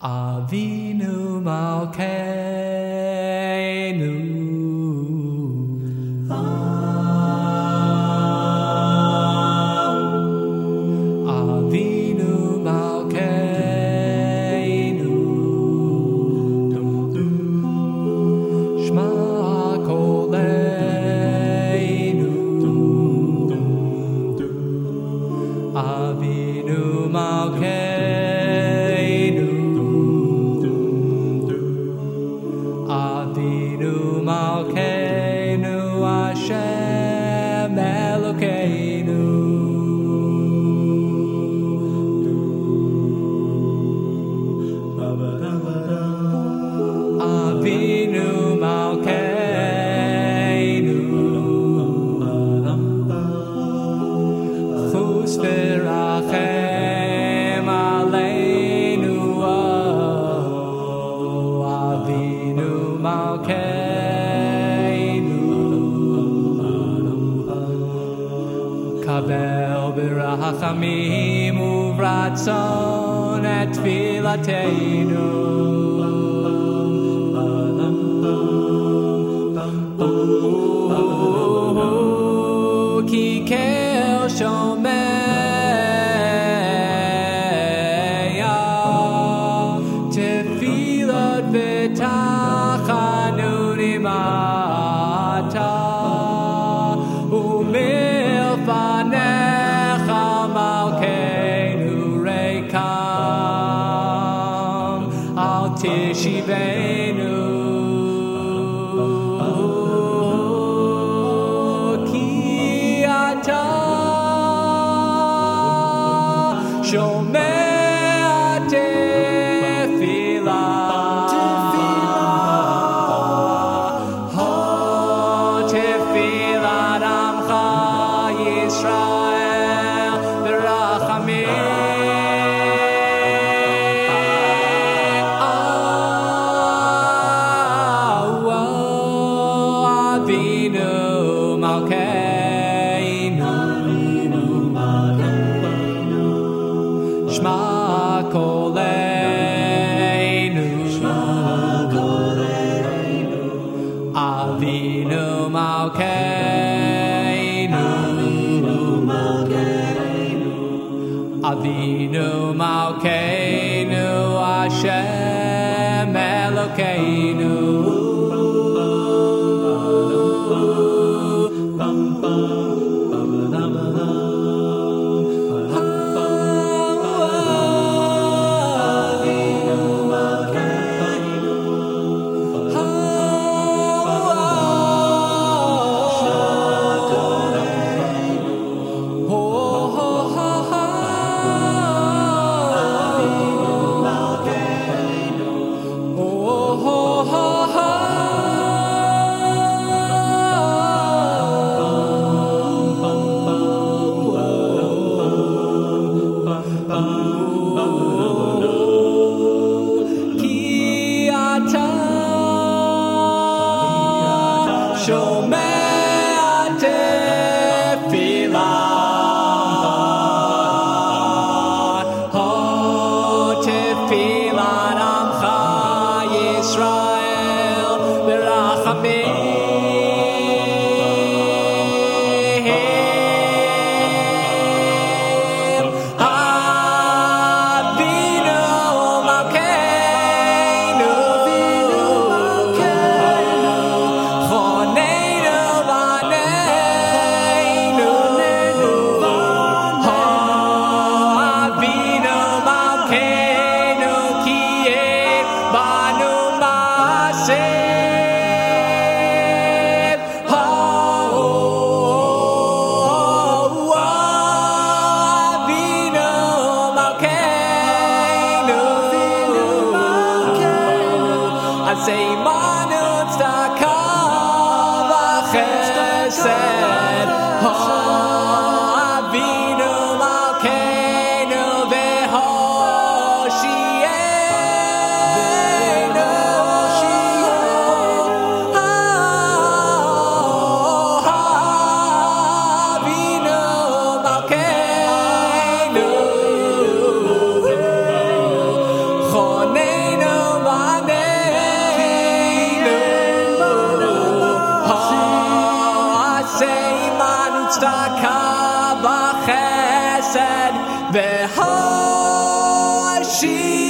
Avinu Malkeinu, Avinu Malkeinu, Shema Koleinu, Avinu Malkeinu, Avinu Malkeinu, Hashem Elokeinu. Avinu Malkeinu, Chus v'rachem aleinu, Avinu Malkeinu, Kabel b'rachamim uvratzon et tfilateinu. Ki kel shomeya tefilot v'tachanuni mata umilfanecha malkeinu reikam al tishivenu. Shomea tefillah, ho tefillat amcha Yisrael b'rachamim. Avinu Malkeinu, Shema Koleinu, Avinu Malkeinu, Avinu Malkeinu, Hashem Elokeinu. Shomea tefillah, ho tefillat amcha Yisrael b'rachamim. Avinu Malkeinu, v'chesed v'hoshivenu